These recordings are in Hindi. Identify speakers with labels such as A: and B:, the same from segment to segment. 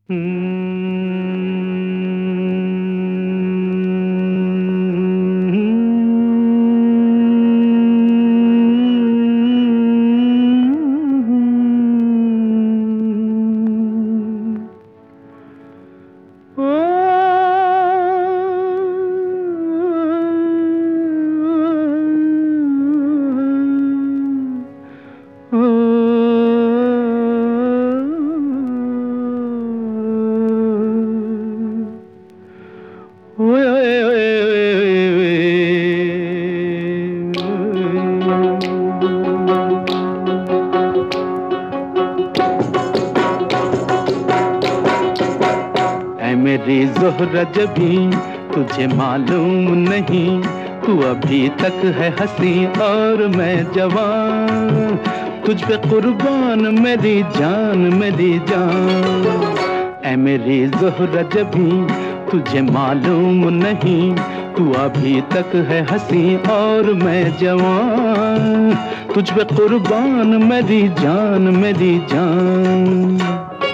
A: मेरी ज़ोहरा जबी तुझे मालूम नहीं, तू अभी तक है हंसी और मैं जवान, तुझ पे कुर्बान मेरी जान मेरी जान। ऐ मेरी ज़ोहरा जबी तुझे मालूम नहीं, तू अभी तक है हंसी और मैं जवान, तुझ पे कुर्बान मेरी जान मेरी जान।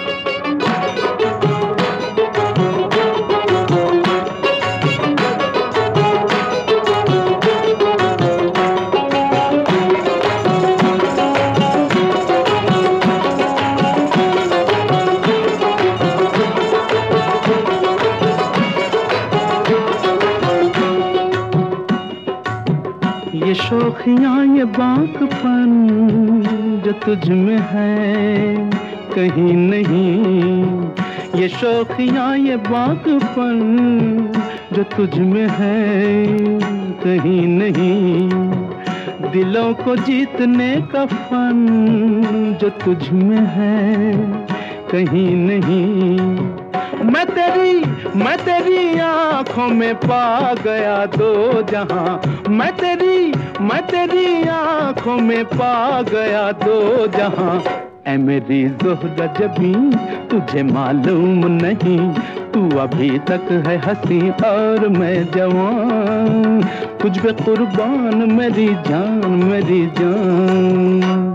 A: ये शौखियाँ ये बाँकपन जो तुझ में है कहीं नहीं, ये शौखियाँ ये बाँकपन जो तुझ में है कहीं नहीं, दिलों को जीतने का फन जो तुझ में है कहीं नहीं। मैं तेरी आँखों में पा गया दो जहां, मैं तेरी आँखों में पा गया दो जहां। ऐ मेरी ज़ोहरा जबी तुझे मालूम नहीं, तू अभी तक है हंसी और मैं जवान, तुझ पे कुर्बान मेरी जान मेरी जान।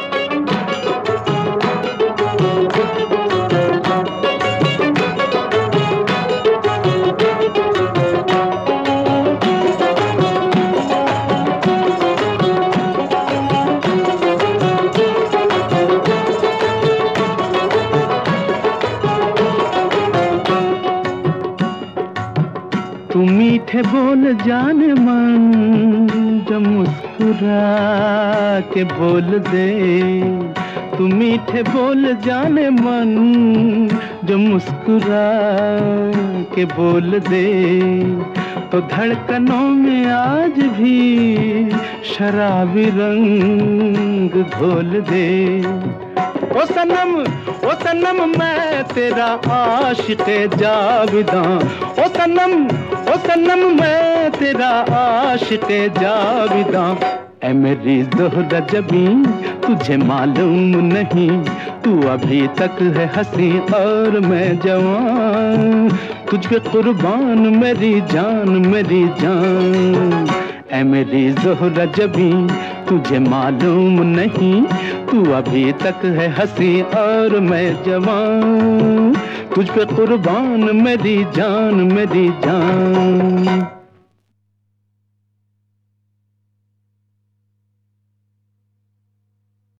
A: तू मीठे बोल जाने मन जो मुस्कुरा के बोल दे, तू मीठे बोल जाने मन जो मुस्कुरा के बोल दे, तो धड़कनों में आज भी शराबी रंग घोल दे। ओ सनम मैं तेरा आशिक़े जाविदां, ओ सनम मैं तेरा आशिक़े जाविदां। ऐ मेरी ज़ोहरा जबी तुझे मालूम नहीं, तू अभी तक है हंसी और मैं जवान, तुझ पे कुर्बान मेरी जान मेरी जान। ऐ मेरी ज़ोहरा जबी तुझे मालूम नहीं, तू अभी तक है हंसी और मैं जवान, तुझ पे कुर्बान मेरी जान मेरी जान।